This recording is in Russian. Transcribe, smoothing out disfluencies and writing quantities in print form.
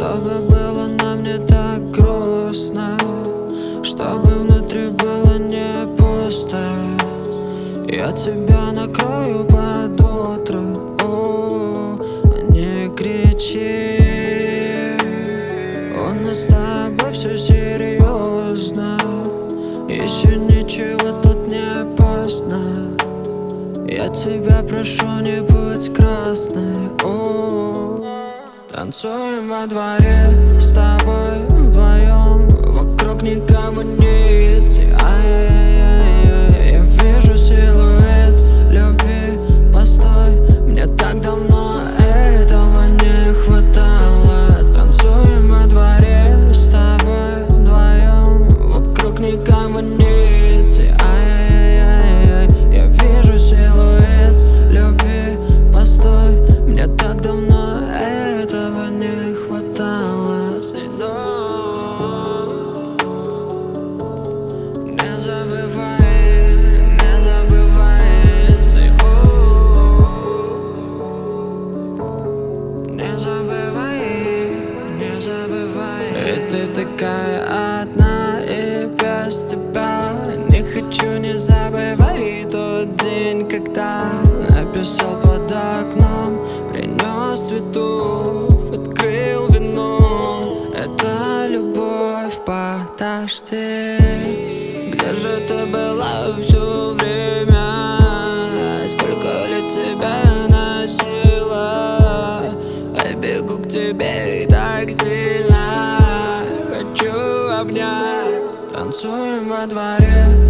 чтобы было нам не так грустно, чтобы внутри было не пусто. Я тебя накрою под утро. Не кричи, у нас с тобой все серьезно. Еще ничего тут не опасно. Я тебя прошу, не будь красной. Танцуем во дворе с тобой вдвоем, вокруг никого нет. Ай-яй-яй-яй, я вижу силуэт любви. Постой, мне так давно этого не хватало. Танцуем во дворе с тобой вдвоем, вокруг никого нет. Ай-яй-яй-яй, я вижу силуэт любви. Постой, мне так давно этого не хватало. Не забывай, не забывай, не забывай, не забывай. И ты такая одна, и без тебя не хочу, не забывай тот день, когда написал под окном, принес цветов, открыл вино. Это любовь, подожди, где же ты была все время? Сколько лет тебя носила? Я бегу к тебе так сильно, хочу обнять. Танцуем во дворе